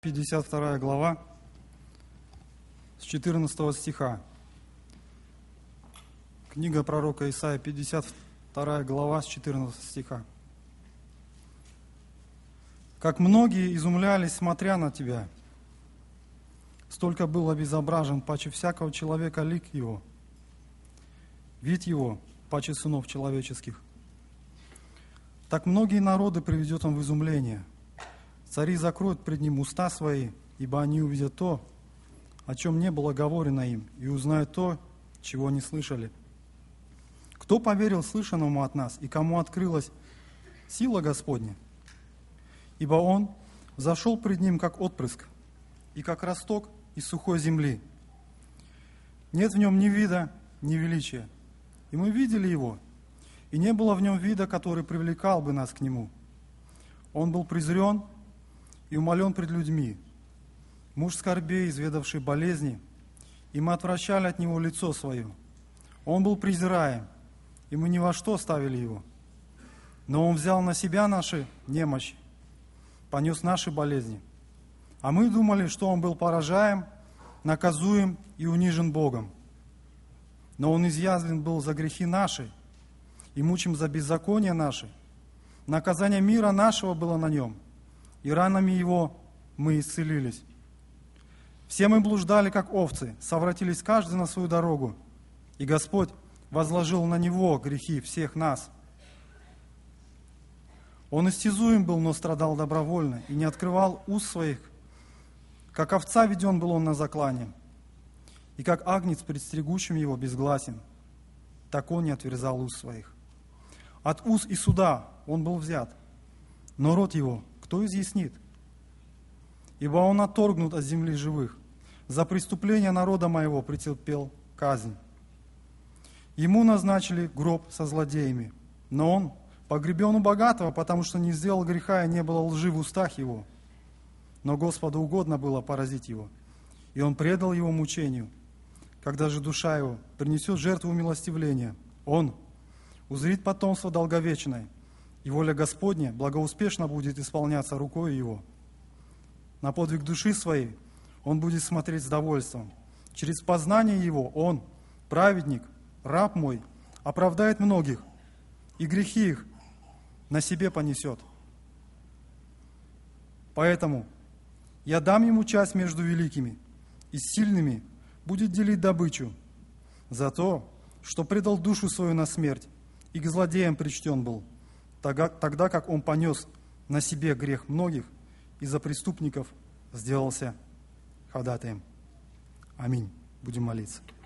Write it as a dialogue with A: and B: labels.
A: 52 глава, с 14 стиха. Книга пророка Исаия, 52 глава, с 14 стиха. «Как многие изумлялись, смотря на тебя, столько был обезображен, паче всякого человека лик его, вид его, паче сынов человеческих. Так многие народы приведет он в изумление. Цари закроют пред ним уста свои, ибо они увидят то, о чем не было говорено им, и узнают то, чего не слышали. Кто поверил слышанному от нас, и кому открылась сила Господня? Ибо Он зашел пред ним, как отпрыск, и как росток из сухой земли. Нет в нем ни вида, ни величия. И мы видели Его, и не было в нем вида, который привлекал бы нас к Нему. Он был презрен и умолен пред людьми, муж скорбей, изведавший болезни, и мы отвращали от Него лицо свое. Он был презираем, и мы ни во что ставили Его. Но Он взял на себя наши немощи, понес наши болезни. А мы думали, что Он был поражаем, наказуем и унижен Богом. Но Он изъязвлен был за грехи наши, и мучим за беззакония наши. Наказание мира нашего было на Нем, и ранами Его мы исцелились. Все мы блуждали, как овцы, совратились каждый на свою дорогу, и Господь возложил на Него грехи всех нас. Он истязуем был, но страдал добровольно, и не открывал уст своих. Как овца веден был Он на заклание, и как агнец пред стригущим Его безгласен, так Он не отверзал уст своих. От уз и суда Он был взят, но род Его кто изъяснит? Ибо Он отторгнут от земли живых, за преступление народа моего претерпел казнь. Ему назначили гроб со злодеями, но Он погребен у богатого, потому что не сделал греха и не было лжи в устах Его. Но Господу угодно было поразить Его, и Он предал Его мучению. Когда же душа Его принесет жертву умилостивления, Он узрит потомство долговечное, и воля Господня благоуспешно будет исполняться рукой Его. На подвиг души своей Он будет смотреть с довольством. Через познание Его Он, праведник, раб мой, оправдает многих, и грехи их на себе понесет. Поэтому я дам ему часть между великими, и с сильными будет делить добычу за то, что предал душу свою на смерть, и к злодеям причтен был, тогда как он понес на себе грех многих и за преступников сделался ходатаем. Аминь. Будем молиться.